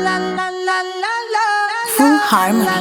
Full Harmony.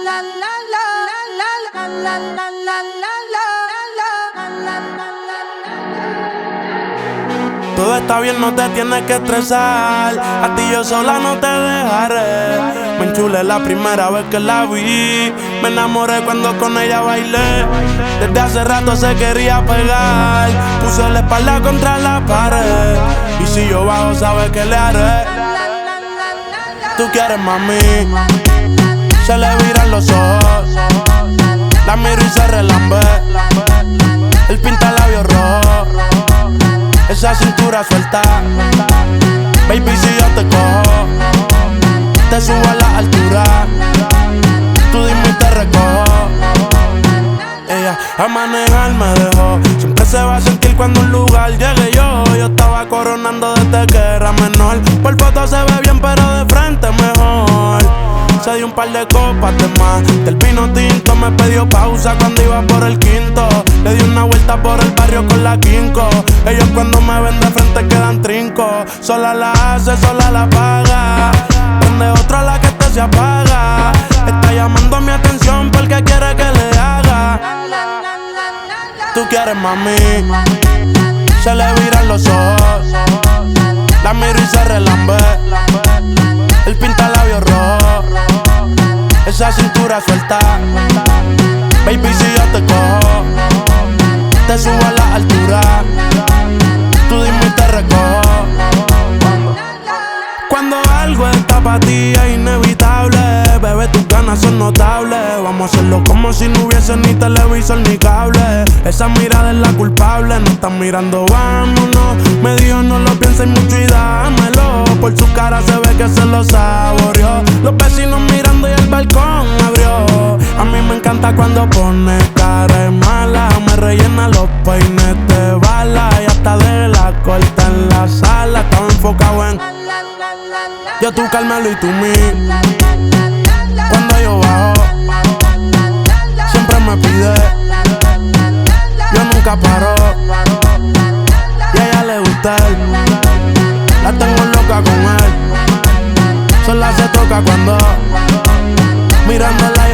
Todo está bien, no te tienes que estresar. A ti yo sola no te dejaré. Me enchulé la primera vez que la vi. Me enamoré cuando con ella bailé. Desde hace rato se quería pegar. Puso la espalda contra la pared. Y si yo bajo, sabes que le haré. Tú quieres, mami. Se le viran los ojos. La miro y se relambe. El pinta labios rojo. Esa cintura suelta. Baby, si yo te cojo, te subo a la altura. Tú dime y te recojo. Ella a manejar me dejó. Siempre se va a sentir cuando un lugar llegue yo. Yo estaba coronando desde que era menor. Por foto se ve bien pero de frente mejor. Se dio un par de copas de más. Del vino tinto me pidió pausa cuando iba por el quinto. Le di una vuelta por el barrio con la quinco. Ellos cuando me ven de frente quedan trinco. Sola la hace, sola la paga. Prende otra la que este se apaga. Está llamando mi atención porque quiere que le haga. Tú quieres, mami. Se le viran los ojos. La miro y se relambe. El pinta labios rojo. Esa cintura suelta. Baby, si yo te cojo, te subo a la altura. Tú dime y te recojo. Cuando algo está pa' ti es inevitable. Bebé, tus ganas son notables. Vamos a hacerlo como si no hubiese ni televisor ni cable. Esa mirada es la culpable. No están mirando, vámonos. Me dijo no lo pienses mucho y dámelo. Por su cara se ve que se lo saboreó. Los vecinos mirando y el balcón abrió. A mí me encanta cuando pone cara de mala. Me rellena los peines de bala. Y hasta de la corta en la sala. Estaba enfocado en yo, tú, Carmelo y tú, mí. Cuando yo bajo, siempre me pide. Yo nunca paro. Y a ella le gusta él. La tengo loca con él. Sola se toca cuando mirándola